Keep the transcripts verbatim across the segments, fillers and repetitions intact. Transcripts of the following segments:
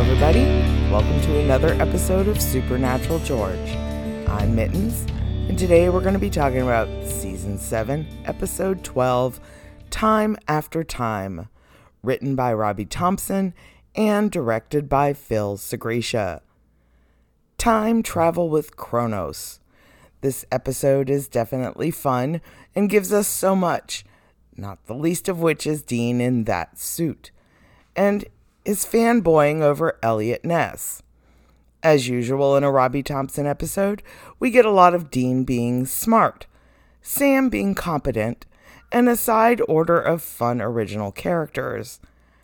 everybody. Welcome to another episode of Supernatural George. I'm Mittens, and today we're going to be talking about Season seven, Episode twelve, Time After Time, written by Robbie Thompson and directed by Phil Sgriccia. Time travel with Kronos. This episode is definitely fun and gives us so much, not the least of which is Dean in that suit, and is fanboying over Elliot Ness. As usual in a Robbie Thompson episode, we get a lot of Dean being smart, Sam being competent, and a side order of fun original characters.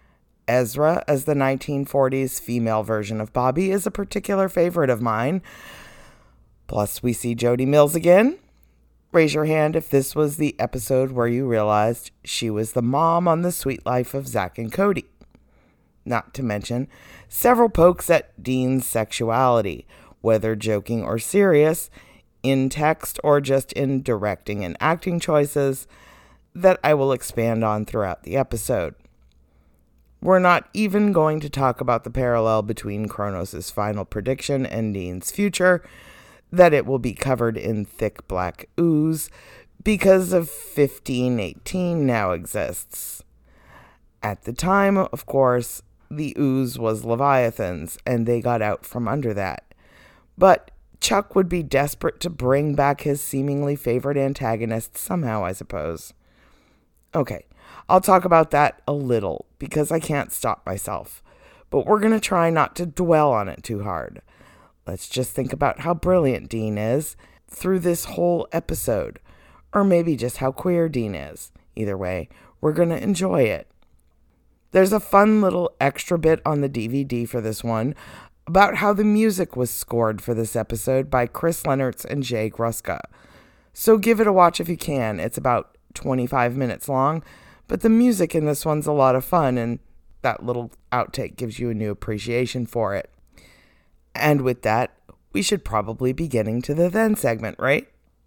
Ezra, as the nineteen forties female version of Bobby, is a particular favorite of mine. Plus, we see Jody Mills again. Raise your hand if this was the episode where you realized she was the mom on The Sweet Life of Zack and Cody. Not to mention several pokes at Dean's sexuality, whether joking or serious, in text or just in directing and acting choices, that I will expand on throughout the episode. We're not even going to talk about the parallel between Kronos' final prediction and Dean's future, that it will be covered in thick black ooze, because of fifteen eighteen now exists. At the time, of course, the ooze was Leviathans, and they got out from under that. But Chuck would be desperate to bring back his seemingly favorite antagonist somehow, I suppose. Okay, I'll talk about that a little, because I can't stop myself. But we're going to try not to dwell on it too hard. Let's just think about how brilliant Dean is through this whole episode. Or maybe just how queer Dean is. Either way, we're going to enjoy it. There's a fun little extra bit on the D V D for this one about how the music was scored for this episode by Chris Lennertz and Jay Gruska. So give it a watch if you can. It's about twenty-five minutes long, but the music in this one's a lot of fun, and that little outtake gives you a new appreciation for it. And with that, we should probably be getting to the then segment, right?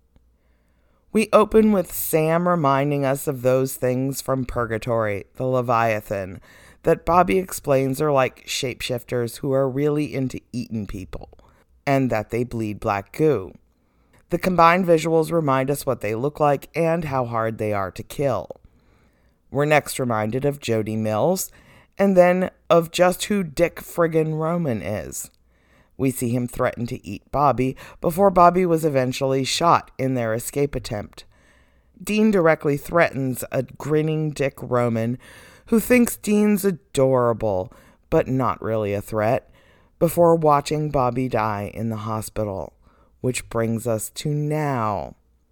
We open with Sam reminding us of those things from Purgatory, the Leviathan, that Bobby explains are like shapeshifters who are really into eating people, and that they bleed black goo. The combined visuals remind us what they look like and how hard they are to kill. We're next reminded of Jody Mills, and then of just who Dick friggin' Roman is. We see him threaten to eat Bobby before Bobby was eventually shot in their escape attempt. Dean directly threatens a grinning Dick Roman, who thinks Dean's adorable, but not really a threat, before watching Bobby die in the hospital. Which brings us to now.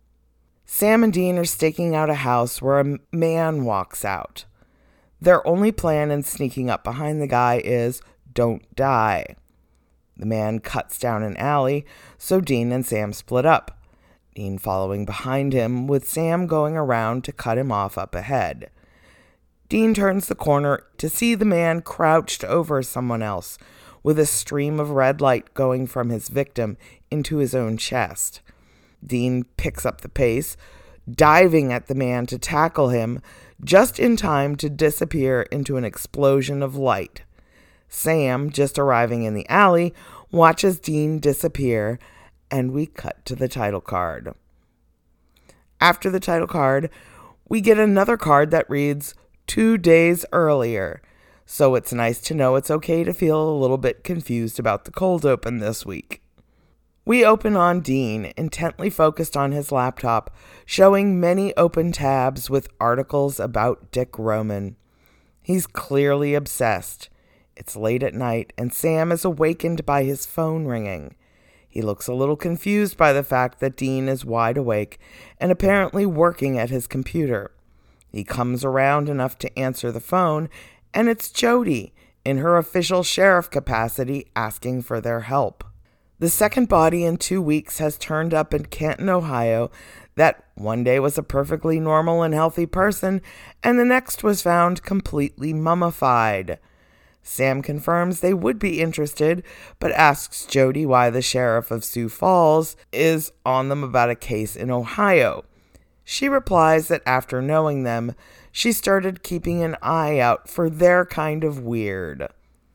Sam and Dean are staking out a house where a man walks out. Their only plan in sneaking up behind the guy is, don't die. The man cuts down an alley, so Dean and Sam split up, Dean following behind him, with Sam going around to cut him off up ahead. Dean turns the corner to see the man crouched over someone else, with a stream of red light going from his victim into his own chest. Dean picks up the pace, diving at the man to tackle him, just in time to disappear into an explosion of light. Sam, just arriving in the alley, watches Dean disappear, and we cut to the title card. After the title card, we get another card that reads, two days earlier, so it's nice to know it's okay to feel a little bit confused about the cold open this week. We open on Dean, intently focused on his laptop, showing many open tabs with articles about Dick Roman. He's clearly obsessed. It's late at night, and Sam is awakened by his phone ringing. He looks a little confused by the fact that Dean is wide awake and apparently working at his computer. He comes around enough to answer the phone, and it's Jody, in her official sheriff capacity, asking for their help. The second body in two weeks has turned up in Canton, Ohio, that one day was a perfectly normal and healthy person, and the next was found completely mummified. Sam confirms they would be interested, but asks Jody why the sheriff of Sioux Falls is on them about a case in Ohio. She replies that after knowing them, she started keeping an eye out for their kind of weird.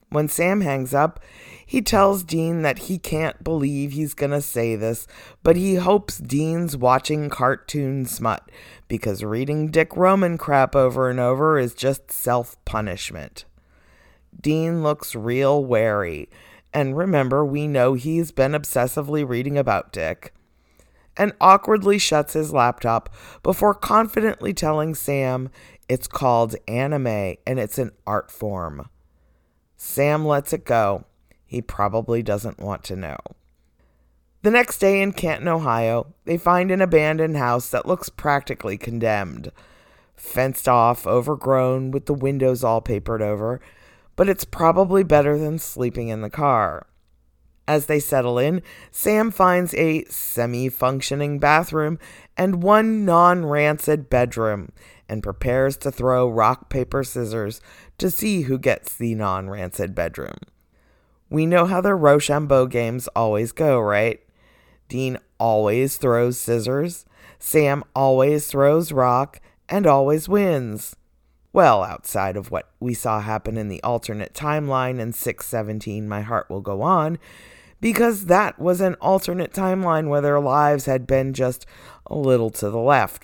When Sam hangs up, he tells Dean that he can't believe he's going to say this, but he hopes Dean's watching cartoon smut, because reading Dick Roman crap over and over is just self-punishment. Dean looks real wary, and remember, we know he's been obsessively reading about Dick, and awkwardly shuts his laptop before confidently telling Sam it's called anime and it's an art form. Sam lets it go. He probably doesn't want to know. The next day in Canton, Ohio, they find an abandoned house that looks practically condemned. Fenced off, overgrown, with the windows all papered over, but it's probably better than sleeping in the car. As they settle in, Sam finds a semi-functioning bathroom and one non-rancid bedroom, and prepares to throw rock, paper, scissors to see who gets the non-rancid bedroom. We know how the Rochambeau games always go, right? Dean always throws scissors, Sam always throws rock, and always wins. Well, outside of what we saw happen in the alternate timeline in six seventeen My Heart Will Go On, because that was an alternate timeline where their lives had been just a little to the left.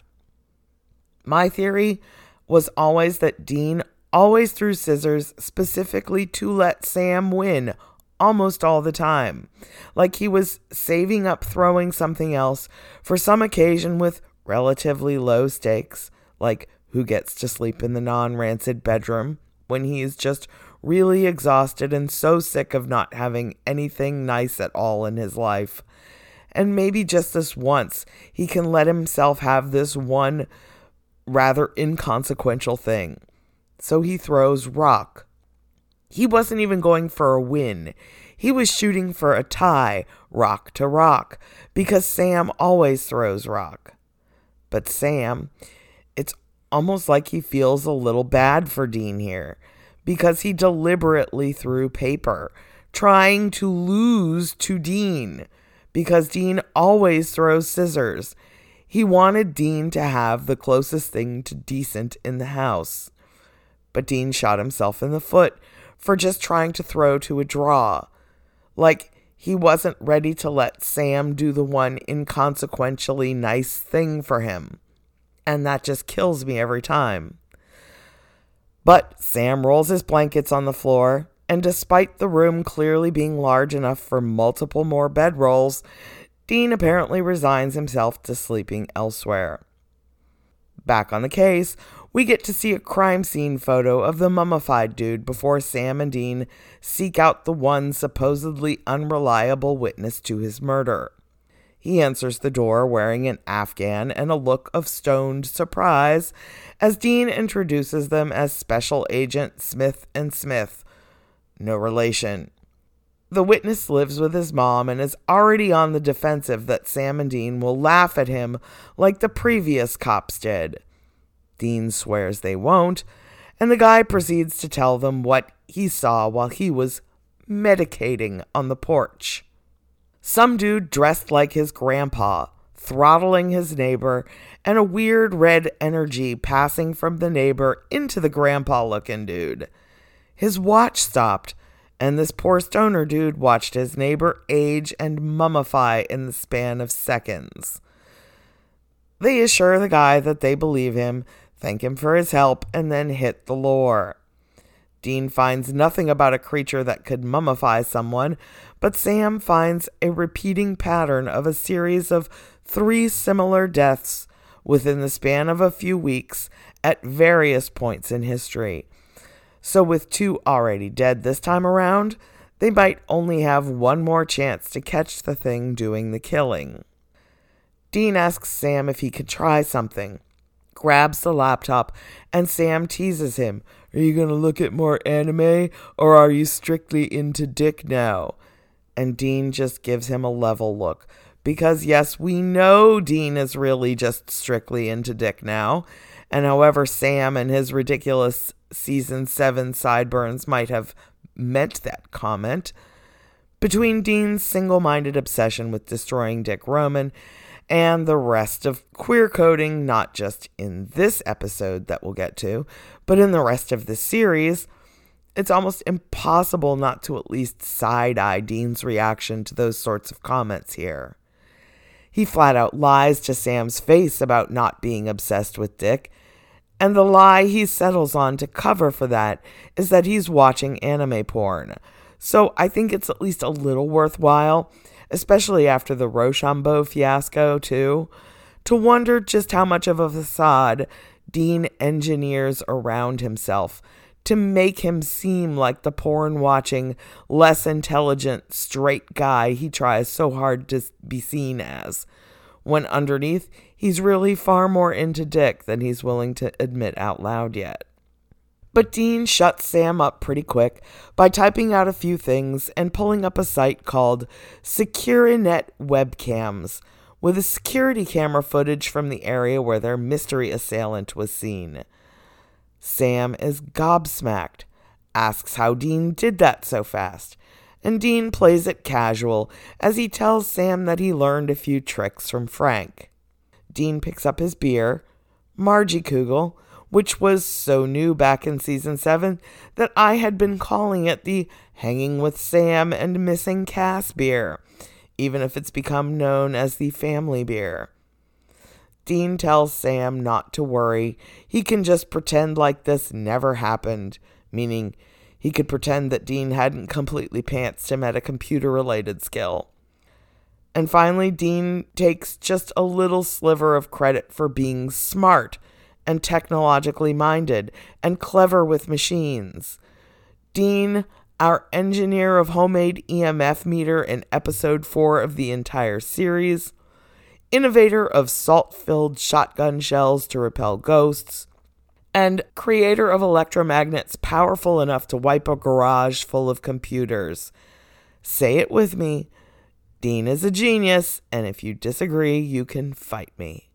My theory was always that Dean always threw scissors specifically to let Sam win almost all the time, like he was saving up throwing something else for some occasion with relatively low stakes, like who gets to sleep in the non-rancid bedroom when he is just really exhausted and so sick of not having anything nice at all in his life. And maybe just this once, he can let himself have this one rather inconsequential thing. So he throws rock. He wasn't even going for a win. He was shooting for a tie, rock to rock, because Sam always throws rock. But Sam, it's almost like he feels a little bad for Dean here, because he deliberately threw paper, trying to lose to Dean, because Dean always throws scissors. He wanted Dean to have the closest thing to decent in the house. But Dean shot himself in the foot for just trying to throw to a draw. Like he wasn't ready to let Sam do the one inconsequentially nice thing for him. And that just kills me every time. But Sam rolls his blankets on the floor, and despite the room clearly being large enough for multiple more bedrolls, Dean apparently resigns himself to sleeping elsewhere. Back on the case, we get to see a crime scene photo of the mummified dude before Sam and Dean seek out the one supposedly unreliable witness to his murder. He answers the door wearing an Afghan and a look of stoned surprise as Dean introduces them as Special Agent Smith and Smith. No relation. The witness lives with his mom and is already on the defensive that Sam and Dean will laugh at him like the previous cops did. Dean swears they won't, and the guy proceeds to tell them what he saw while he was medicating on the porch. Some dude dressed like his grandpa, throttling his neighbor, and a weird red energy passing from the neighbor into the grandpa-looking dude. His watch stopped, and this poor stoner dude watched his neighbor age and mummify in the span of seconds. They assure the guy that they believe him, thank him for his help, and then hit the lore. Dean finds nothing about a creature that could mummify someone, but Sam finds a repeating pattern of a series of three similar deaths within the span of a few weeks at various points in history. So with two already dead this time around, they might only have one more chance to catch the thing doing the killing. Dean asks Sam if he could try something, grabs the laptop, and Sam teases him, "Are you going to look at more anime, or are you strictly into Dick now?" And Dean just gives him a level look, because yes, we know Dean is really just strictly into Dick now, and however Sam and his ridiculous season seven sideburns might have meant that comment, between Dean's single-minded obsession with destroying Dick Roman and the rest of queer coding, not just in this episode that we'll get to, but in the rest of the series, It's almost impossible not to at least side-eye Dean's reaction to those sorts of comments here. He flat out lies to Sam's face about not being obsessed with Dick, and the lie he settles on to cover for that is that he's watching anime porn. So I think it's at least a little worthwhile, especially after the Rochambeau fiasco too, to wonder just how much of a facade Dean engineers around himself to make him seem like the porn-watching, less intelligent, straight guy he tries so hard to be seen as, when underneath, he's really far more into Dick than he's willing to admit out loud yet. But Dean shuts Sam up pretty quick by typing out a few things and pulling up a site called Securinet Webcams, with a security camera footage from the area where their mystery assailant was seen. Sam is gobsmacked, asks how Dean did that so fast, and Dean plays it casual as he tells Sam that he learned a few tricks from Frank. Dean picks up his beer, Margie Kugel, which was so new back in season seven that I had been calling it the Hanging with Sam and Missing Cass beer, even if it's become known as the family beer. Dean tells Sam not to worry. He can just pretend like this never happened, meaning he could pretend that Dean hadn't completely pantsed him at a computer-related skill. And finally, Dean takes just a little sliver of credit for being smart and technologically minded and clever with machines. Dean, our engineer of homemade E M F meter in episode four of the entire series, innovator of salt-filled shotgun shells to repel ghosts, and creator of electromagnets powerful enough to wipe a garage full of computers. Say it with me. Dean is a genius, and if you disagree, you can fight me.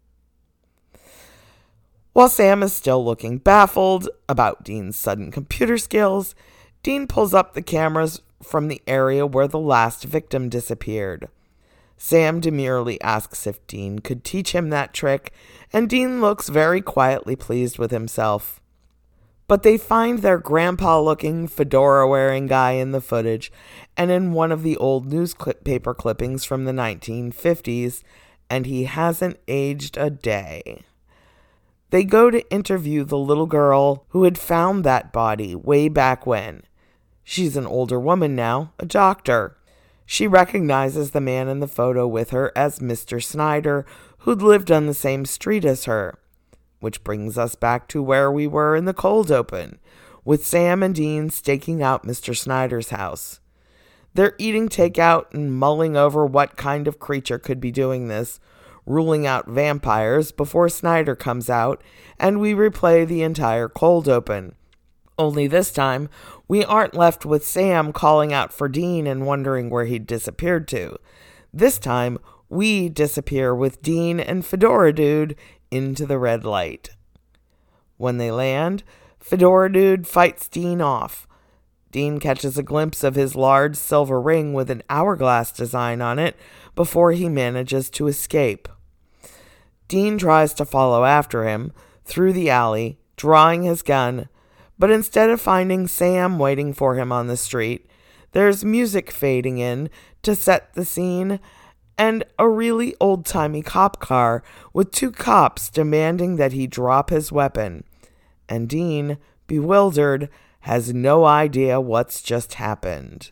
While Sam is still looking baffled about Dean's sudden computer skills, Dean pulls up the cameras from the area where the last victim disappeared. Sam demurely asks if Dean could teach him that trick, and Dean looks very quietly pleased with himself. But they find their grandpa-looking, fedora-wearing guy in the footage, and in one of the old newspaper clippings from the nineteen fifties, and he hasn't aged a day. They go to interview the little girl who had found that body way back when. She's an older woman now, a doctor. She recognizes the man in the photo with her as Mister Snyder, who'd lived on the same street as her. Which brings us back to where we were in the cold open, with Sam and Dean staking out Mister Snyder's house. They're eating takeout and mulling over what kind of creature could be doing this, ruling out vampires before Snyder comes out, and we replay the entire cold open. Only this time, we aren't left with Sam calling out for Dean and wondering where he'd disappeared to. This time, we disappear with Dean and Fedora Dude into the red light. When they land, Fedora Dude fights Dean off. Dean catches a glimpse of his large silver ring with an hourglass design on it before he manages to escape. Dean tries to follow after him through the alley, drawing his gun, but instead of finding Sam waiting for him on the street, there's music fading in to set the scene, and a really old-timey cop car with two cops demanding that he drop his weapon. And Dean, bewildered, has no idea what's just happened.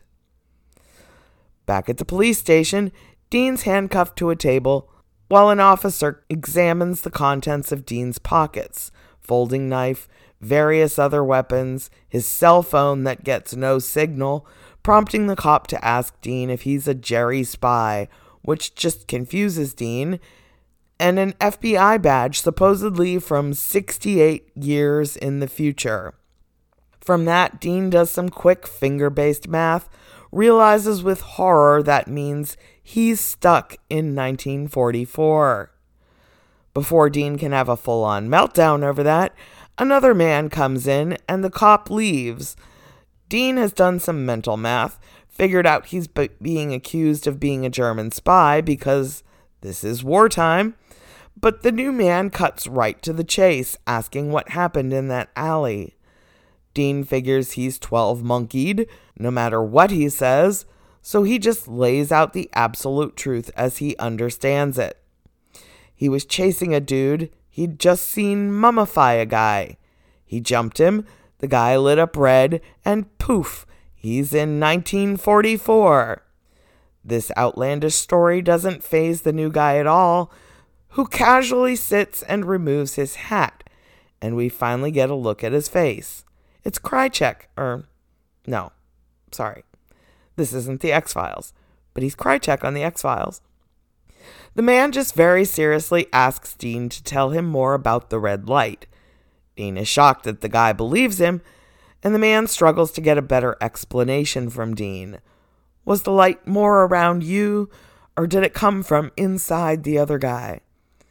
Back at the police station, Dean's handcuffed to a table while an officer examines the contents of Dean's pockets, folding knife, various other weapons, his cell phone that gets no signal, prompting the cop to ask Dean if he's a Jerry spy, which just confuses Dean, and an F B I badge supposedly from sixty-eight years in the future. From that, Dean does some quick finger-based math, realizes with horror that means he's stuck in nineteen forty-four. Before Dean can have a full-on meltdown over that, another man comes in and the cop leaves. Dean has done some mental math, figured out he's b- being accused of being a German spy because this is wartime, but the new man cuts right to the chase, asking what happened in that alley. Dean figures he's twelve monkeyed, no matter what he says, so he just lays out the absolute truth as he understands it. He was chasing a dude he'd just seen mummify a guy. He jumped him, the guy lit up red, and poof, he's in nineteen forty-four. This outlandish story doesn't faze the new guy at all, who casually sits and removes his hat, and we finally get a look at his face. It's Krychek, or no, sorry. This isn't the X-Files, but he's Krychek on the X-Files. The man just very seriously asks Dean to tell him more about the red light. Dean is shocked that the guy believes him, and the man struggles to get a better explanation from Dean. Was the light more around you, or did it come from inside the other guy?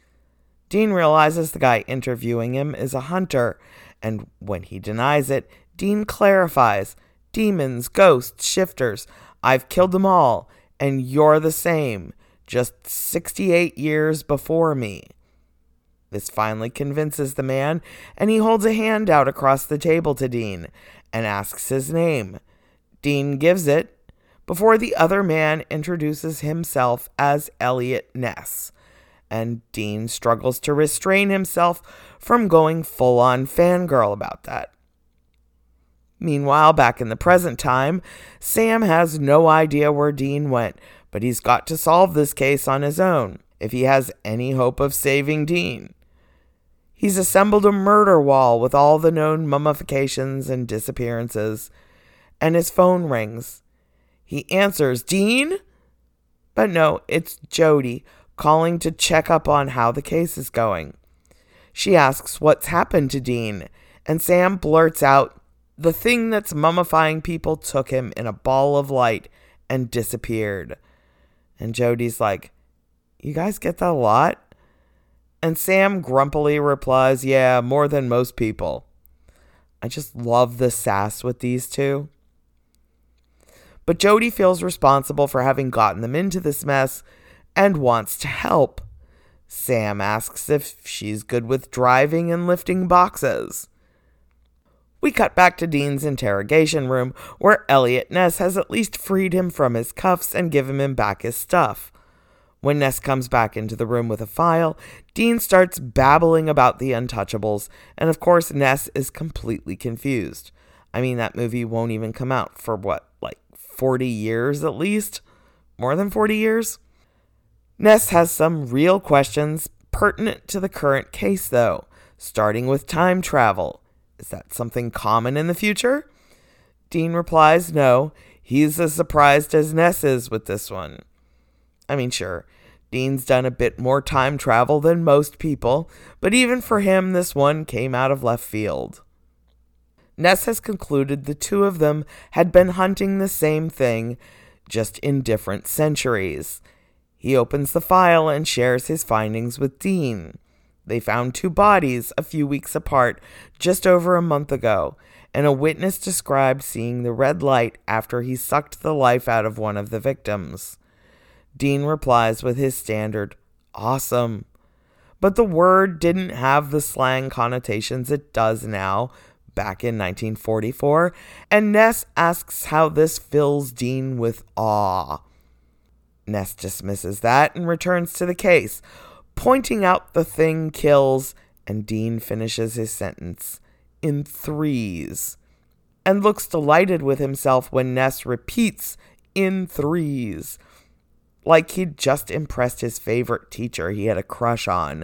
Dean realizes the guy interviewing him is a hunter, and when he denies it, Dean clarifies, demons, ghosts, shifters, I've killed them all, and you're the same, just sixty-eight years before me. This finally convinces the man, and he holds a hand out across the table to Dean and asks his name. Dean gives it, before the other man introduces himself as Elliot Ness, and Dean struggles to restrain himself from going full-on fangirl about that. Meanwhile, back in the present time, Sam has no idea where Dean went, but he's got to solve this case on his own, if he has any hope of saving Dean. He's assembled a murder wall with all the known mummifications and disappearances, and his phone rings. He answers, Dean? But no, it's Jody, calling to check up on how the case is going. She asks what's happened to Dean, and Sam blurts out, the thing that's mummifying people took him in a ball of light and disappeared. And Jody's like, you guys get that a lot? And Sam grumpily replies, yeah, more than most people. I just love the sass with these two. But Jody feels responsible for having gotten them into this mess and wants to help. Sam asks if she's good with driving and lifting boxes. We cut back to Dean's interrogation room, where Elliot Ness has at least freed him from his cuffs and given him back his stuff. When Ness comes back into the room with a file, Dean starts babbling about the Untouchables, and of course Ness is completely confused. I mean, that movie won't even come out for what, like forty years at least? More than forty years? Ness has some real questions pertinent to the current case, though, starting with time travel. Is that something common in the future? Dean replies no. He's as surprised as Ness is with this one. I mean, sure, Dean's done a bit more time travel than most people, but even for him, this one came out of left field. Ness has concluded the two of them had been hunting the same thing, just in different centuries. He opens the file and shares his findings with Dean. They found two bodies a few weeks apart, just over a month ago, and a witness described seeing the red light after he sucked the life out of one of the victims. Dean replies with his standard, awesome. But the word didn't have the slang connotations it does now, back in nineteen forty-four, and Ness asks how this fills Dean with awe. Ness dismisses that and returns to the case, pointing out the thing kills, and Dean finishes his sentence in threes, and looks delighted with himself when Ness repeats in threes, like he'd just impressed his favorite teacher he had a crush on.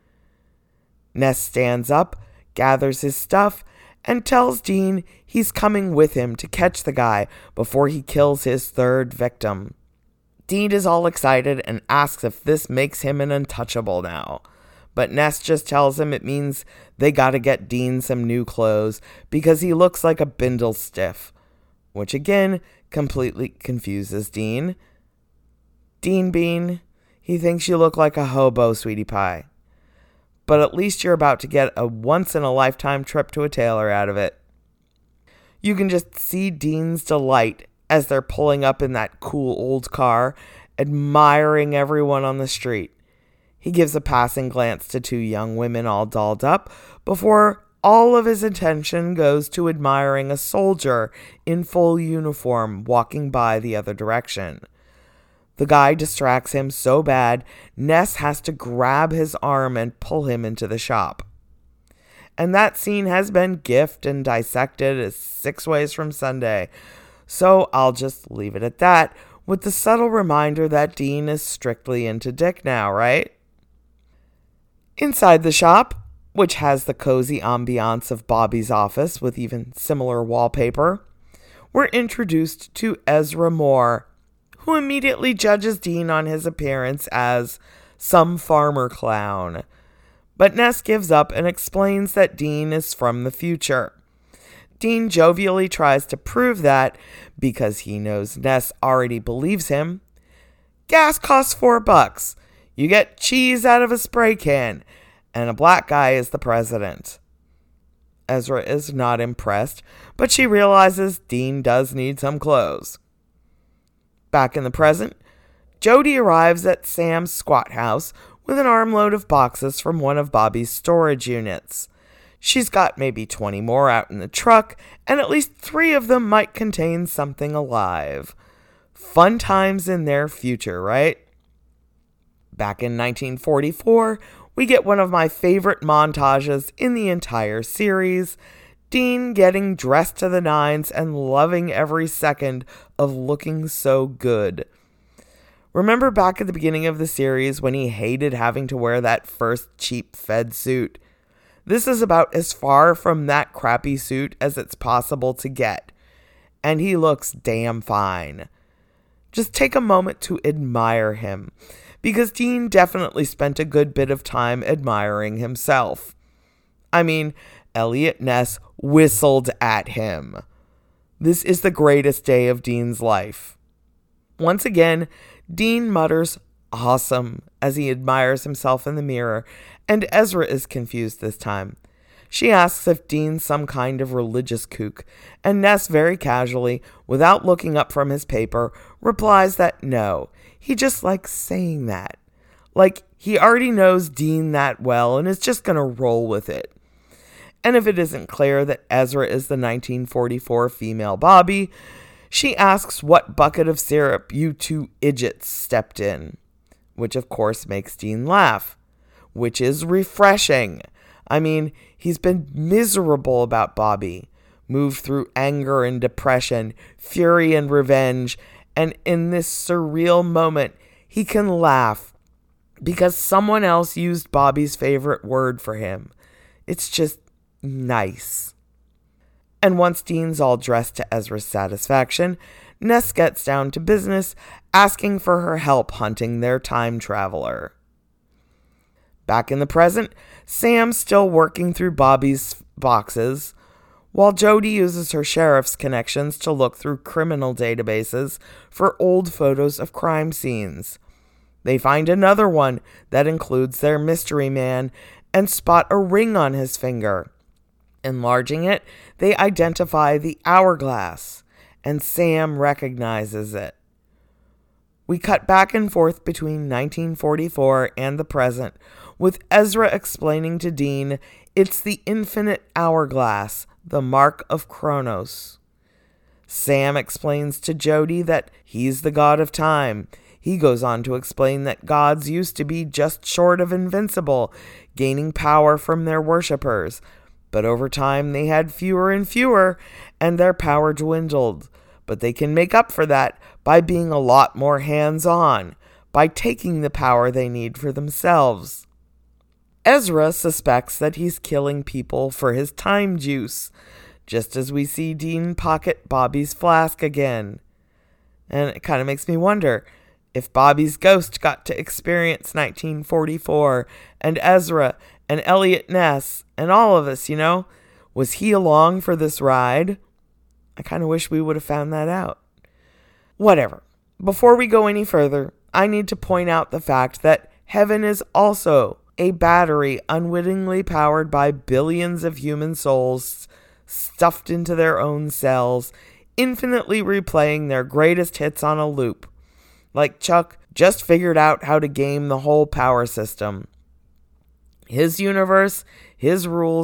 Ness stands up, gathers his stuff, and tells Dean he's coming with him to catch the guy before he kills his third victim. Dean is all excited and asks if this makes him an untouchable now. But Ness just tells him it means they gotta get Dean some new clothes because he looks like a bindle stiff, which again completely confuses Dean. Dean Bean, he thinks you look like a hobo, sweetie pie. But at least you're about to get a once-in-a-lifetime trip to a tailor out of it. You can just see Dean's delight as they're pulling up in that cool old car, admiring everyone on the street. He gives a passing glance to two young women all dolled up before all of his attention goes to admiring a soldier in full uniform walking by the other direction. The guy distracts him so bad, Ness has to grab his arm and pull him into the shop. And that scene has been gifted and dissected as six ways from Sunday, so I'll just leave it at that, with the subtle reminder that Dean is strictly into Dick now, right? Inside the shop, which has the cozy ambiance of Bobby's office with even similar wallpaper, we're introduced to Ezra Moore, who immediately judges Dean on his appearance as some farmer clown. But Ness gives up and explains that Dean is from the future. Dean jovially tries to prove that, because he knows Ness already believes him. Gas costs four bucks. You get cheese out of a spray can, and a black guy is the president. Ezra is not impressed, but she realizes Dean does need some clothes. Back in the present, Jody arrives at Sam's squat house with an armload of boxes from one of Bobby's storage units. She's got maybe twenty more out in the truck, and at least three of them might contain something alive. Fun times in their future, right? Back in nineteen forty-four, we get one of my favorite montages in the entire series, Dean getting dressed to the nines and loving every second of looking so good. Remember back at the beginning of the series when he hated having to wear that first cheap Fed suit? This is about as far from that crappy suit as it's possible to get, and he looks damn fine. Just take a moment to admire him, because Dean definitely spent a good bit of time admiring himself. I mean, Eliot Ness whistled at him. This is the greatest day of Dean's life. Once again, Dean mutters, "Awesome," as he admires himself in the mirror, and Ezra is confused this time. She asks if Dean's some kind of religious kook, and Ness very casually, without looking up from his paper, replies that no, he just likes saying that. Like, he already knows Dean that well and is just gonna roll with it. And if it isn't clear that Ezra is the nineteen forty-four female Bobby, she asks what bucket of syrup you two idiots stepped in, which of course makes Dean laugh, which is refreshing. I mean, he's been miserable about Bobby, moved through anger and depression, fury and revenge, and in this surreal moment, he can laugh because someone else used Bobby's favorite word for him. It's just nice. And once Dean's all dressed to Ezra's satisfaction, Ness gets down to business, asking for her help hunting their time traveler. Back in the present, Sam's still working through Bobby's boxes, while Jody uses her sheriff's connections to look through criminal databases for old photos of crime scenes. They find another one that includes their mystery man and spot a ring on his finger. Enlarging it, they identify the hourglass, and Sam recognizes it. We cut back and forth between nineteen forty-four and the present, with Ezra explaining to Dean it's the infinite hourglass, the mark of Kronos. Sam explains to Jody that he's the god of time. He goes on to explain that gods used to be just short of invincible, gaining power from their worshippers. But over time they had fewer and fewer, and their power dwindled. But they can make up for that by being a lot more hands-on, by taking the power they need for themselves. Ezra suspects that he's killing people for his time juice, just as we see Dean pocket Bobby's flask again. And it kind of makes me wonder, if Bobby's ghost got to experience nineteen forty-four, and Ezra, and Eliot Ness, and all of us, you know, was he along for this ride? I kind of wish we would have found that out. Whatever. Before we go any further, I need to point out the fact that heaven is also a battery unwittingly powered by billions of human souls stuffed into their own cells, infinitely replaying their greatest hits on a loop. Like Chuck just figured out how to game the whole power system. His universe, his rules,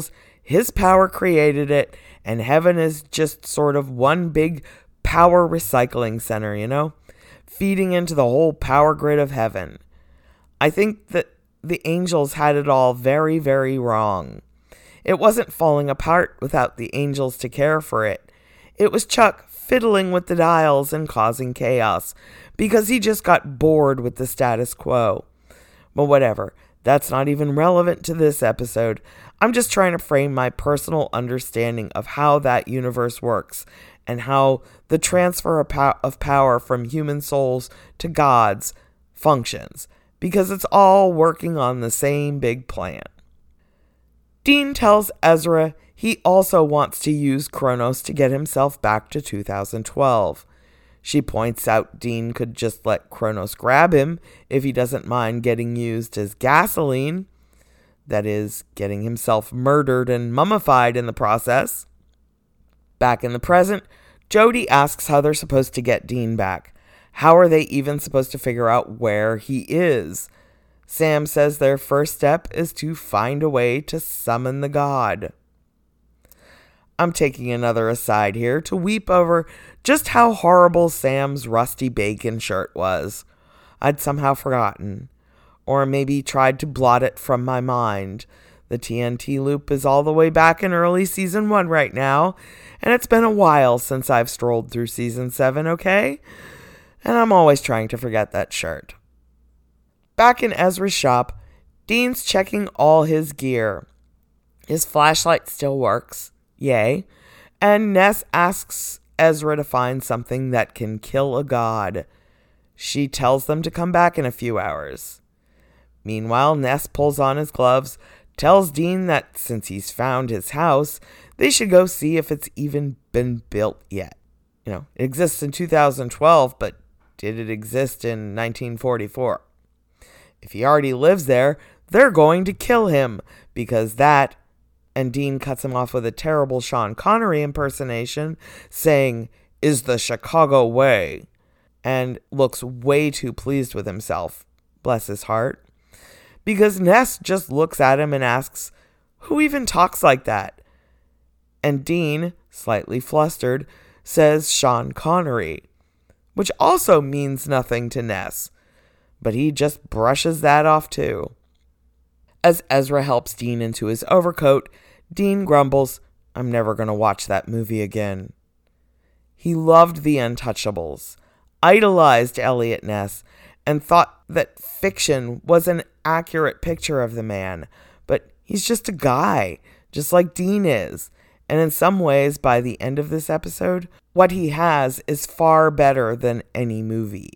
his power created it, and heaven is just sort of one big power recycling center, you know? Feeding into the whole power grid of heaven. I think that the angels had it all very, very wrong. It wasn't falling apart without the angels to care for it. It was Chuck fiddling with the dials and causing chaos because he just got bored with the status quo. But whatever, that's not even relevant to this episode. I'm just trying to frame my personal understanding of how that universe works and how the transfer of, pow- of power from human souls to gods functions, because it's all working on the same big plan. Dean tells Ezra he also wants to use Kronos to get himself back to two thousand twelve. She points out Dean could just let Kronos grab him if he doesn't mind getting used as gasoline. That is, getting himself murdered and mummified in the process. Back in the present, Jody asks how they're supposed to get Dean back. How are they even supposed to figure out where he is? Sam says their first step is to find a way to summon the god. I'm taking another aside here to weep over just how horrible Sam's rusty bacon shirt was. I'd somehow forgotten, or maybe tried to blot it from my mind. The T N T loop is all the way back in early season one right now, and it's been a while since I've strolled through season seven, okay? And I'm always trying to forget that shirt. Back in Ezra's shop, Dean's checking all his gear. His flashlight still works. Yay. And Ness asks Ezra to find something that can kill a god. She tells them to come back in a few hours. Meanwhile, Ness pulls on his gloves, tells Dean that since he's found his house, they should go see if it's even been built yet. You know, it exists in two thousand twelve, but did it exist in nineteen forty-four? If he already lives there, they're going to kill him, because that... And Dean cuts him off with a terrible Sean Connery impersonation, saying, is the Chicago way, and looks way too pleased with himself. Bless his heart. Because Ness just looks at him and asks, who even talks like that? And Dean, slightly flustered, says Sean Connery, which also means nothing to Ness, but he just brushes that off too. As Ezra helps Dean into his overcoat, Dean grumbles, I'm never going to watch that movie again. He loved The Untouchables, idolized Elliot Ness, and thought that fiction was an accurate picture of the man, but he's just a guy, just like Dean is. And in some ways, by the end of this episode, what he has is far better than any movie.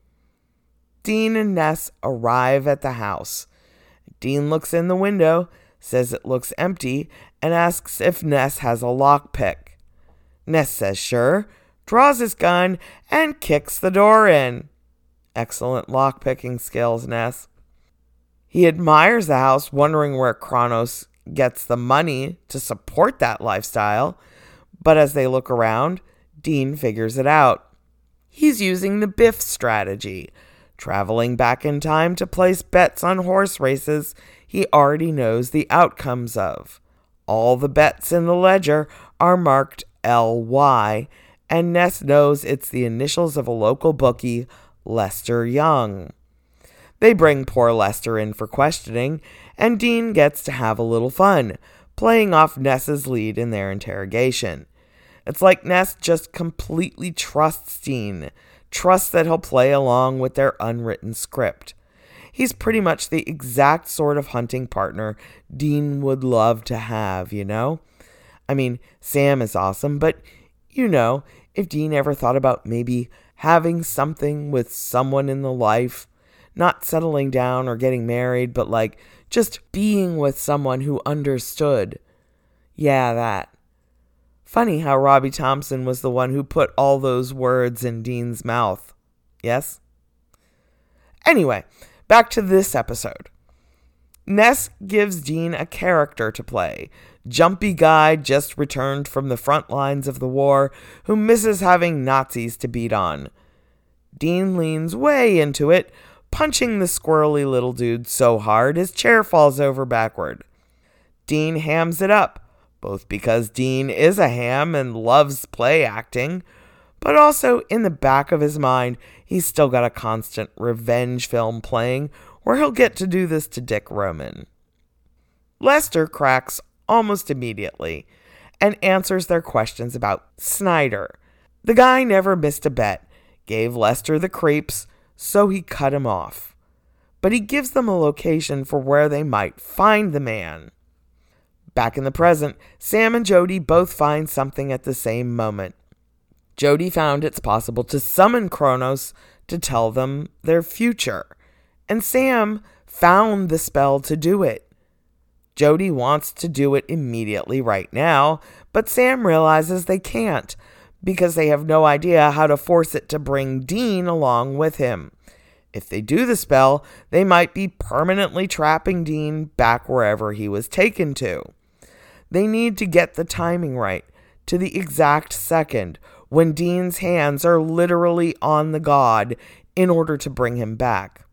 Dean and Ness arrive at the house. Dean looks in the window, says it looks empty, and asks if Ness has a lockpick. Ness says sure, draws his gun, and kicks the door in. Excellent lockpicking skills, Ness. He admires the house, wondering where Kronos gets the money to support that lifestyle, but as they look around, Dean figures it out. He's using the Biff strategy, traveling back in time to place bets on horse races he already knows the outcomes of. All the bets in the ledger are marked L Y, and Ness knows it's the initials of a local bookie, Lester Young. They bring poor Lester in for questioning, and Dean gets to have a little fun, playing off Ness's lead in their interrogation. It's like Ness just completely trusts Dean, trusts that he'll play along with their unwritten script. He's pretty much the exact sort of hunting partner Dean would love to have, you know? I mean, Sam is awesome, but, you know, if Dean ever thought about maybe having something with someone in the life, not settling down or getting married, but like just being with someone who understood. Yeah, that. Funny how Robbie Thompson was the one who put all those words in Dean's mouth. Yes? Anyway, back to this episode. Ness gives Dean a character to play. Jumpy guy just returned from the front lines of the war who misses having Nazis to beat on. Dean leans way into it, punching the squirrely little dude so hard his chair falls over backward. Dean hams it up, both because Dean is a ham and loves play acting, but also in the back of his mind, he's still got a constant revenge film playing where he'll get to do this to Dick Roman. Lester cracks almost immediately and answers their questions about Snyder. The guy never missed a bet, gave Lester the creeps, so he cut him off. But he gives them a location for where they might find the man. Back in the present, Sam and Jody both find something at the same moment. Jody found it's possible to summon Kronos to tell them their future, and Sam found the spell to do it. Jody wants to do it immediately right now, but Sam realizes they can't because they have no idea how to force it to bring Dean along with him. If they do the spell, they might be permanently trapping Dean back wherever he was taken to. They need to get the timing right, to the exact second when Dean's hands are literally on the god in order to bring him back.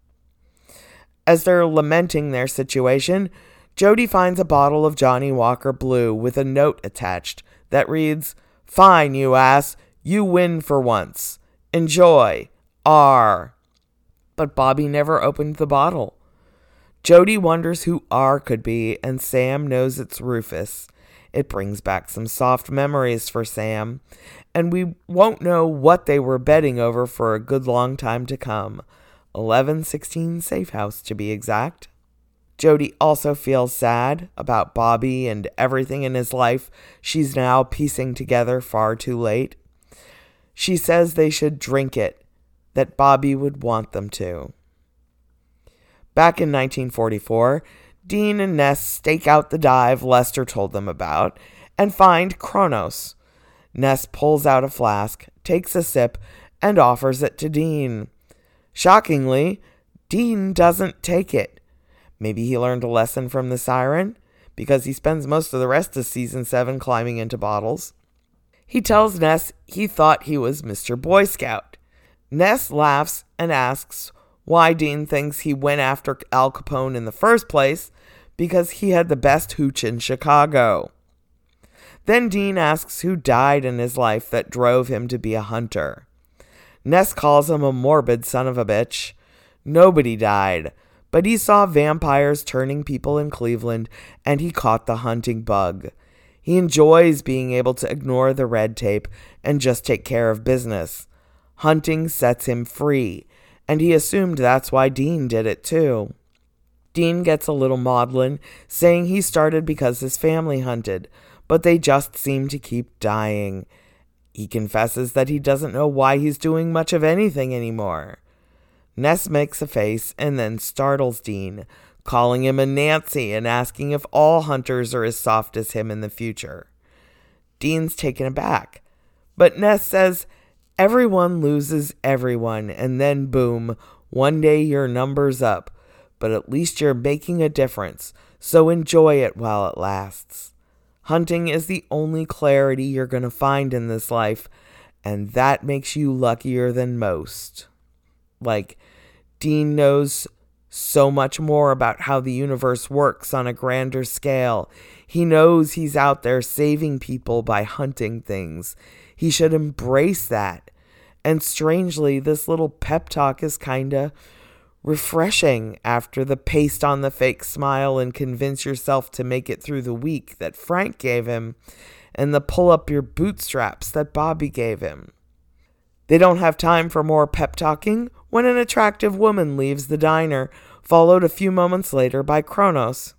As they're lamenting their situation, Jody finds a bottle of Johnny Walker Blue with a note attached that reads, "Fine, you ass. You win for once. Enjoy. R." But Bobby never opened the bottle. Jody wonders who R could be, and Sam knows it's Rufus. It brings back some soft memories for Sam, and we won't know what they were betting over for a good long time to come. eleven sixteen Safe House, to be exact. Jody also feels sad about Bobby and everything in his life she's now piecing together far too late. She says they should drink it, that Bobby would want them to. Back in nineteen forty-four, Dean and Ness stake out the dive Lester told them about and find Kronos. Ness pulls out a flask, takes a sip, and offers it to Dean. Shockingly, Dean doesn't take it. Maybe he learned a lesson from the siren, because he spends most of the rest of season seven climbing into bottles. He tells Ness he thought he was Mister Boy Scout. Ness laughs and asks why Dean thinks he went after Al Capone in the first place, because he had the best hooch in Chicago. Then Dean asks who died in his life that drove him to be a hunter. Ness calls him a morbid son of a bitch. Nobody died, but he saw vampires turning people in Cleveland, and he caught the hunting bug. He enjoys being able to ignore the red tape and just take care of business. Hunting sets him free, and he assumed that's why Dean did it too. Dean gets a little maudlin, saying he started because his family hunted, but they just seem to keep dying. He confesses that he doesn't know why he's doing much of anything anymore. Ness makes a face and then startles Dean, calling him a Nancy and asking if all hunters are as soft as him in the future. Dean's taken aback, but Ness says everyone loses everyone, and then boom, one day your number's up, but at least you're making a difference, so enjoy it while it lasts. Hunting is the only clarity you're going to find in this life, and that makes you luckier than most. Like, Dean knows so much more about how the universe works on a grander scale. He knows he's out there saving people by hunting things. He should embrace that. And strangely, this little pep talk is kinda refreshing after the paste on the fake smile and convince yourself to make it through the week that Frank gave him, and the pull up your bootstraps that Bobby gave him. They don't have time for more pep talking when an attractive woman leaves the diner, followed a few moments later by Kronos.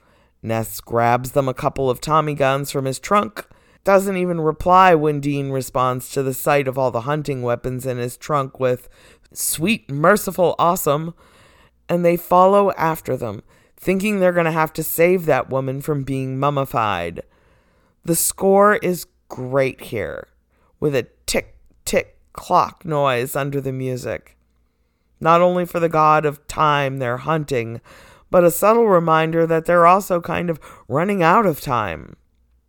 Ness grabs them a couple of Tommy guns from his trunk, doesn't even reply when Dean responds to the sight of all the hunting weapons in his trunk with, "Sweet, merciful, awesome," and they follow after them, thinking they're going to have to save that woman from being mummified. The score is great here, with a tick-tick clock noise under the music. Not only for the god of time they're hunting, but a subtle reminder that they're also kind of running out of time.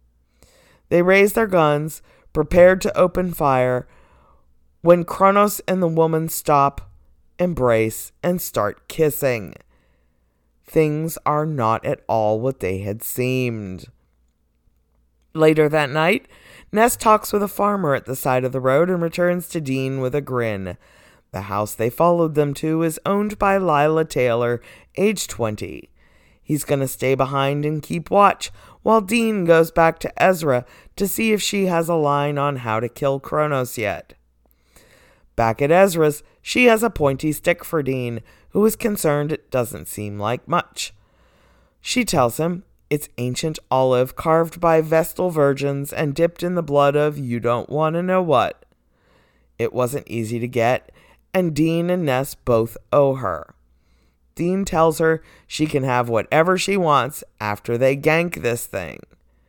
They raise their guns, prepared to open fire, when Kronos and the woman stop, embrace, and start kissing. Things are not at all what they had seemed. Later that night, Ness talks with a farmer at the side of the road and returns to Dean with a grin. The house they followed them to is owned by Lila Taylor, age twenty. He's going to stay behind and keep watch, while Dean goes back to Ezra to see if she has a line on how to kill Kronos yet. Back at Ezra's, she has a pointy stick for Dean, who is concerned it doesn't seem like much. She tells him it's ancient olive carved by Vestal virgins and dipped in the blood of you don't want to know what. It wasn't easy to get, and Dean and Ness both owe her. Dean tells her she can have whatever she wants after they gank this thing.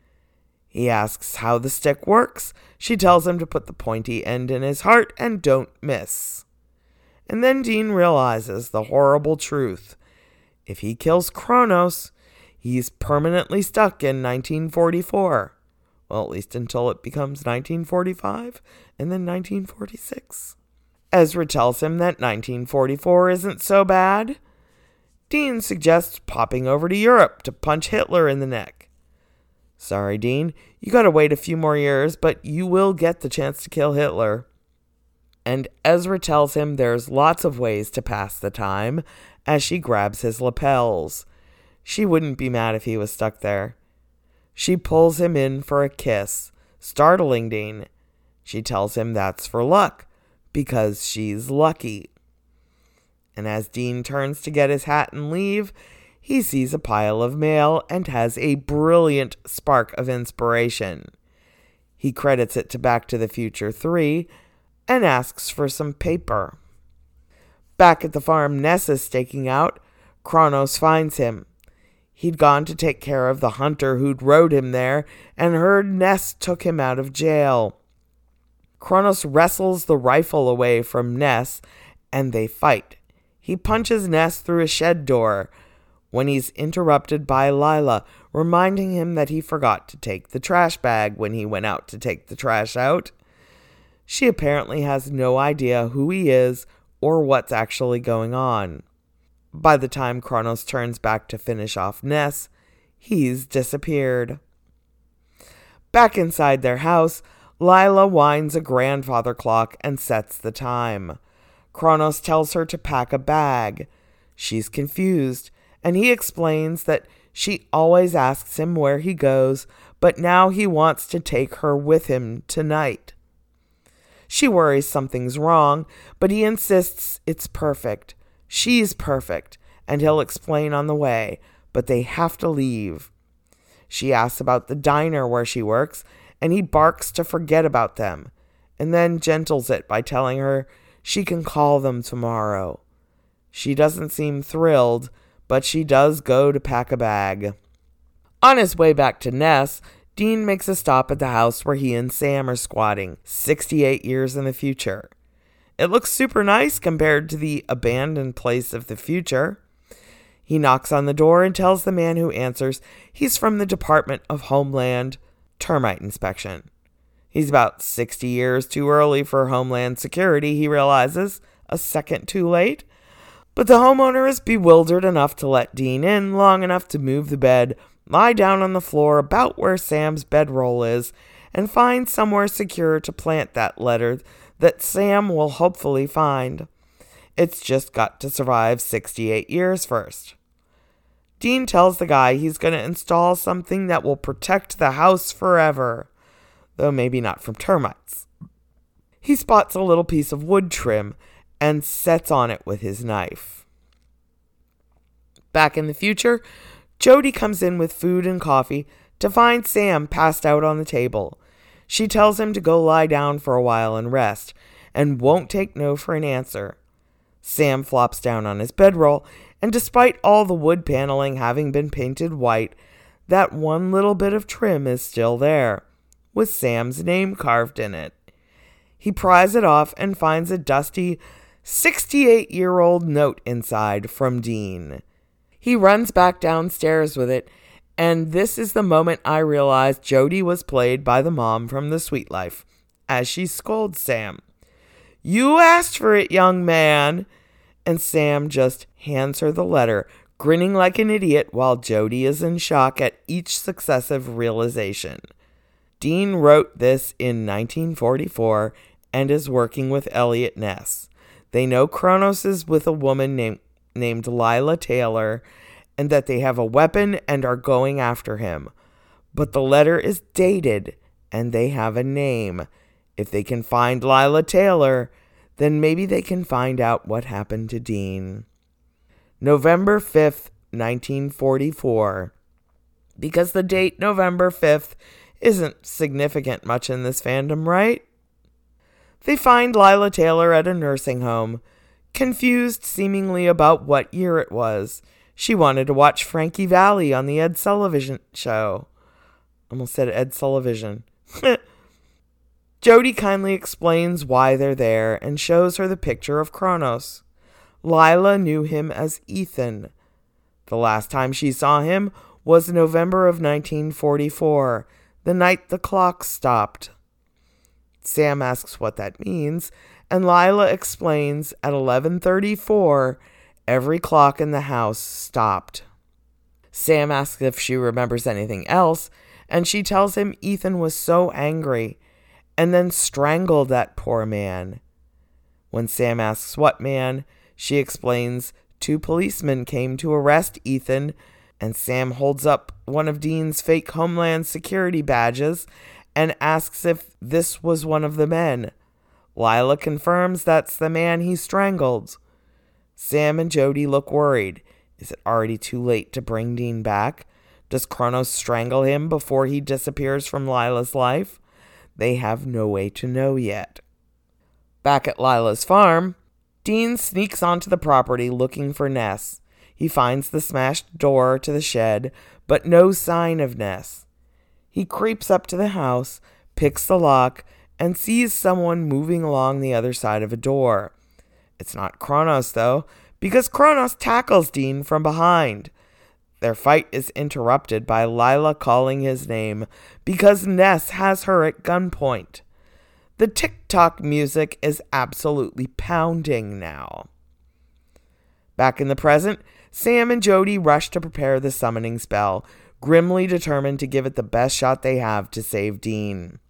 He asks how the stick works. She tells him to put the pointy end in his heart and don't miss. And then Dean realizes the horrible truth. If he kills Kronos, he's permanently stuck in nineteen forty-four. Well, at least until it becomes nineteen forty-five and then nineteen forty-six. Ezra tells him that nineteen forty-four isn't so bad. Dean suggests popping over to Europe to punch Hitler in the neck. Sorry, Dean, you gotta wait a few more years, but you will get the chance to kill Hitler. And Ezra tells him there's lots of ways to pass the time as she grabs his lapels. She wouldn't be mad if he was stuck there. She pulls him in for a kiss, startling Dean. She tells him that's for luck, because she's lucky. And as Dean turns to get his hat and leave, he sees a pile of mail and has a brilliant spark of inspiration. He credits it to Back to the Future three and asks for some paper. Back at the farm Ness is staking out, Kronos finds him. He'd gone to take care of the hunter who'd rode him there and heard Ness took him out of jail. Kronos wrestles the rifle away from Ness and they fight. He punches Ness through a shed door when he's interrupted by Lila, reminding him that he forgot to take the trash bag when he went out to take the trash out. She apparently has no idea who he is or what's actually going on. By the time Kronos turns back to finish off Ness, he's disappeared. Back inside their house, Lila winds a grandfather clock and sets the time. Kronos tells her to pack a bag. She's confused, and he explains that she always asks him where he goes, but now he wants to take her with him tonight. She worries something's wrong, but he insists it's perfect. She's perfect, and he'll explain on the way, but they have to leave. She asks about the diner where she works, and he barks to forget about them, and then gentles it by telling her she can call them tomorrow. She doesn't seem thrilled, but she does go to pack a bag. On his way back to Ness, Dean makes a stop at the house where he and Sam are squatting, sixty-eight years in the future. It looks super nice compared to the abandoned place of the future. He knocks on the door and tells the man who answers he's from the Department of Homeland Termite Inspection. He's about sixty years too early for Homeland Security, he realizes, a second too late. But the homeowner is bewildered enough to let Dean in long enough to move the bed, lie down on the floor about where Sam's bedroll is, and find somewhere secure to plant that letter that Sam will hopefully find. It's just got to survive sixty-eight years first. Dean tells the guy he's going to install something that will protect the house forever, though maybe not from termites. He spots a little piece of wood trim and sets on it with his knife. Back in the future, Jody comes in with food and coffee to find Sam passed out on the table. She tells him to go lie down for a while and rest, and won't take no for an answer. Sam flops down on his bedroll, and despite all the wood paneling having been painted white, that one little bit of trim is still there, with Sam's name carved in it. He pries it off and finds a dusty, sixty-eight-year-old note inside from Dean. He runs back downstairs with it, and this is the moment I realized Jody was played by the mom from The Sweet Life, as she scolds Sam. "You asked for it, young man!" And Sam just hands her the letter, grinning like an idiot while Jody is in shock at each successive realization. Dean wrote this in nineteen forty-four and is working with Eliot Ness. They know Kronos is with a woman named, named Lila Taylor and that they have a weapon and are going after him. But the letter is dated and they have a name. If they can find Lila Taylor, then maybe they can find out what happened to Dean. November fifth, nineteen forty-four. Because the date November fifth isn't significant much in this fandom, right? They find Lila Taylor at a nursing home, confused seemingly about what year it was. She wanted to watch Frankie Valli on the Ed Sullivan show. Almost said Ed Sullivan. Jody kindly explains why they're there and shows her the picture of Kronos. Lila knew him as Ethan. The last time she saw him was November of nineteen forty-four, the night the clock stopped. Sam asks what that means, and Lila explains at eleven thirty-four, every clock in the house stopped. Sam asks if she remembers anything else, and she tells him Ethan was so angry and then strangled that poor man. When Sam asks what man, she explains two policemen came to arrest Ethan, and Sam holds up one of Dean's fake Homeland Security badges and asks if this was one of the men. Lila confirms that's the man he strangled. Sam and Jody look worried. Is it already too late to bring Dean back? Does Kronos strangle him before he disappears from Lila's life? They have no way to know yet. Back at Lila's farm, Dean sneaks onto the property looking for Ness. He finds the smashed door to the shed, but no sign of Ness. He creeps up to the house, picks the lock, and sees someone moving along the other side of a door. It's not Kronos, though, because Kronos tackles Dean from behind. Their fight is interrupted by Lila calling his name because Ness has her at gunpoint. The tick-tock music is absolutely pounding now. Back in the present, Sam and Jody rush to prepare the summoning spell, grimly determined to give it the best shot they have to save Dean.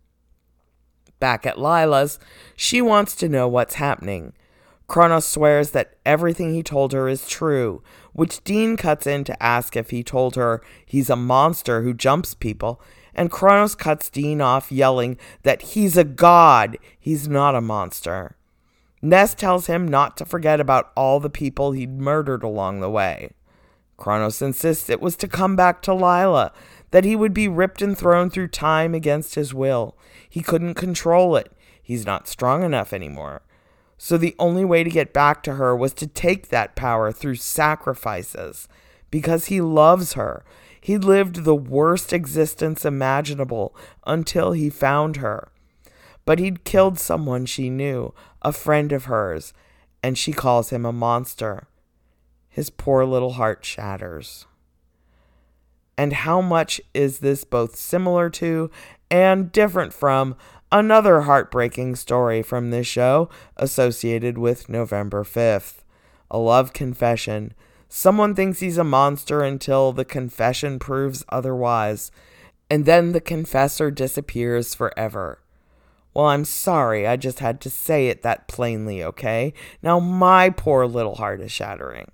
Back at Lila's, she wants to know what's happening. Kronos swears that everything he told her is true, which Dean cuts in to ask if he told her he's a monster who jumps people, and Kronos cuts Dean off yelling that he's a god, he's not a monster. Ness tells him not to forget about all the people he'd murdered along the way. Kronos insists it was to come back to Lila, that he would be ripped and thrown through time against his will. He couldn't control it. He's not strong enough anymore. So the only way to get back to her was to take that power through sacrifices, because he loves her. He lived the worst existence imaginable until he found her. But he'd killed someone she knew, a friend of hers, and she calls him a monster. His poor little heart shatters. And how much is this both similar to and different from another heartbreaking story from this show associated with November fifth? A love confession. Someone thinks he's a monster until the confession proves otherwise, and then the confessor disappears forever. Well, I'm sorry, I just had to say it that plainly, okay? Now my poor little heart is shattering.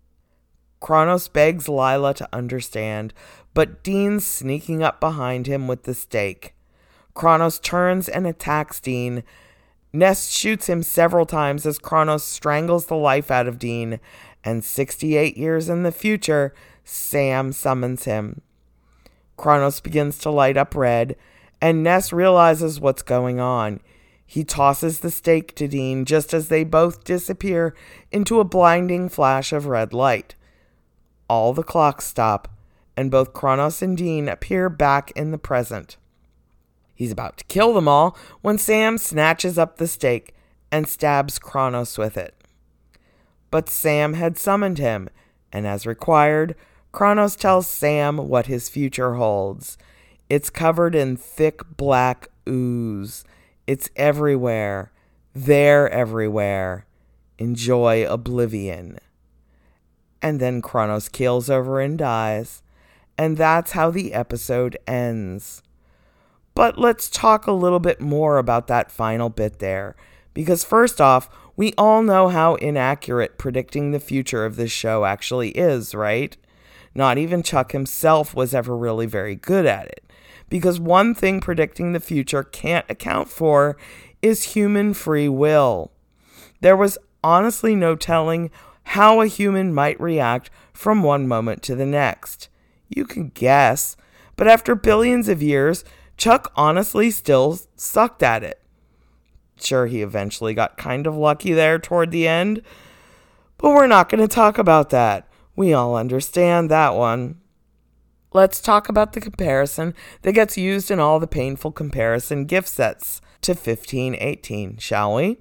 Kronos begs Lila to understand, but Dean's sneaking up behind him with the stake. Kronos turns and attacks Dean. Ness shoots him several times as Kronos strangles the life out of Dean, and sixty-eight years in the future, Sam summons him. Kronos begins to light up red, and Ness realizes what's going on. He tosses the stake to Dean just as they both disappear into a blinding flash of red light. All the clocks stop, and both Kronos and Dean appear back in the present. He's about to kill them all when Sam snatches up the stake and stabs Kronos with it. But Sam had summoned him, and as required, Kronos tells Sam what his future holds. It's covered in thick black ooze. It's everywhere. They're everywhere. Enjoy oblivion. And then Kronos keels over and dies, and that's how the episode ends. But let's talk a little bit more about that final bit there. Because first off, we all know how inaccurate predicting the future of this show actually is, right? Not even Chuck himself was ever really very good at it. Because one thing predicting the future can't account for is human free will. There was honestly no telling how a human might react from one moment to the next. You can guess, but after billions of years, Chuck honestly still sucked at it. Sure, he eventually got kind of lucky there toward the end, but we're not going to talk about that. We all understand that one. Let's talk about the comparison that gets used in all the painful comparison gift sets to fifteen eighteen, shall we?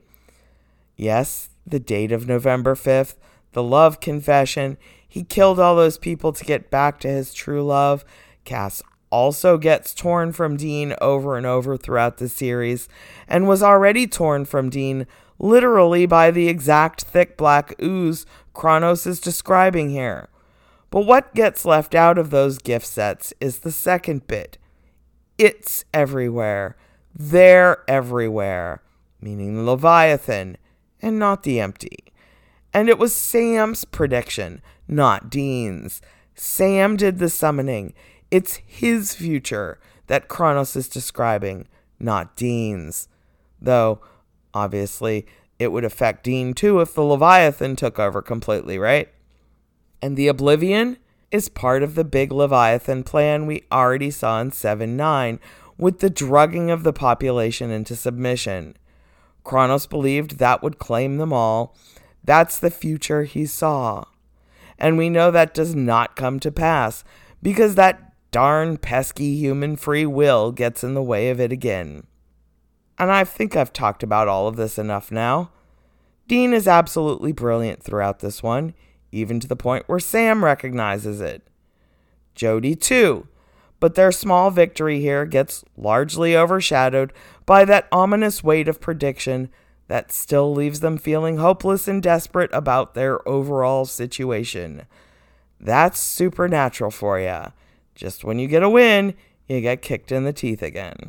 Yes, the date of November fifth, the love confession. He killed all those people to get back to his true love. Cass also gets torn from Dean over and over throughout the series, and was already torn from Dean literally by the exact thick black ooze Kronos is describing here. But what gets left out of those gift sets is the second bit. It's everywhere. They're everywhere. Meaning Leviathan, and not the empty. And it was Sam's prediction, not Dean's. Sam did the summoning. It's his future that Kronos is describing, not Dean's. Though, obviously, it would affect Dean too if the Leviathan took over completely, right? And the Oblivion is part of the big Leviathan plan we already saw in seven nine, with the drugging of the population into submission. Kronos believed that would claim them all. That's the future he saw. And we know that does not come to pass, because that darn pesky human free will gets in the way of it again. And I think I've talked about all of this enough now. Dean is absolutely brilliant throughout this one, even to the point where Sam recognizes it. Jody too, but their small victory here gets largely overshadowed by that ominous weight of prediction that still leaves them feeling hopeless and desperate about their overall situation. That's Supernatural for ya. Just when you get a win, you get kicked in the teeth again.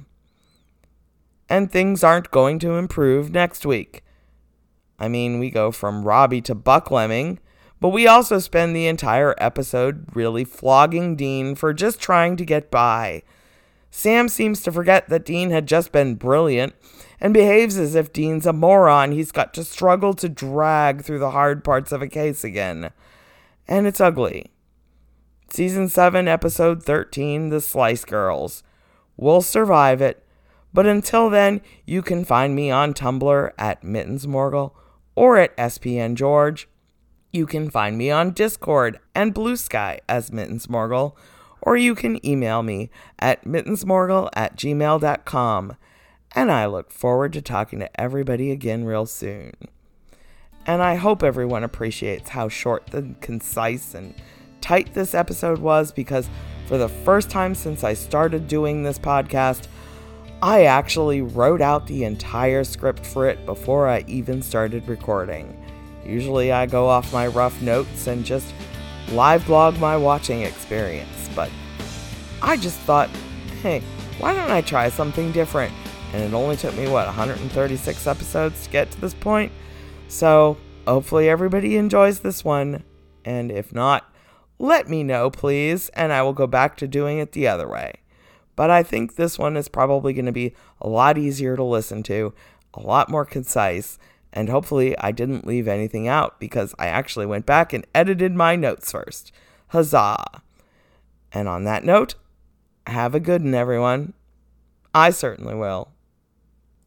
And things aren't going to improve next week. I mean, we go from Robbie to Buck Lemming, but we also spend the entire episode really flogging Dean for just trying to get by. Sam seems to forget that Dean had just been brilliant and behaves as if Dean's a moron he's got to struggle to drag through the hard parts of a case again. And it's ugly. Season seven, Episode thirteen, The Slice Girls. We'll survive it, but until then, you can find me on Tumblr at Mittensmorgel or at S P N George. You can find me on Discord and Blue Sky as Mittensmorgel, or you can email me at mittensmorgel at gmail dot com. And I look forward to talking to everybody again real soon. And I hope everyone appreciates how short and concise and tight this episode was, because for the first time since I started doing this podcast, I actually wrote out the entire script for it before I even started recording. Usually I go off my rough notes and just live blog my watching experience, but I just thought, hey, why don't I try something different? And it only took me, what, one hundred thirty-six episodes to get to this point? So hopefully everybody enjoys this one, and if not, let me know, please, and I will go back to doing it the other way. But I think this one is probably going to be a lot easier to listen to, a lot more concise, and hopefully I didn't leave anything out, because I actually went back and edited my notes first. Huzzah! And on that note, have a good one, everyone. I certainly will.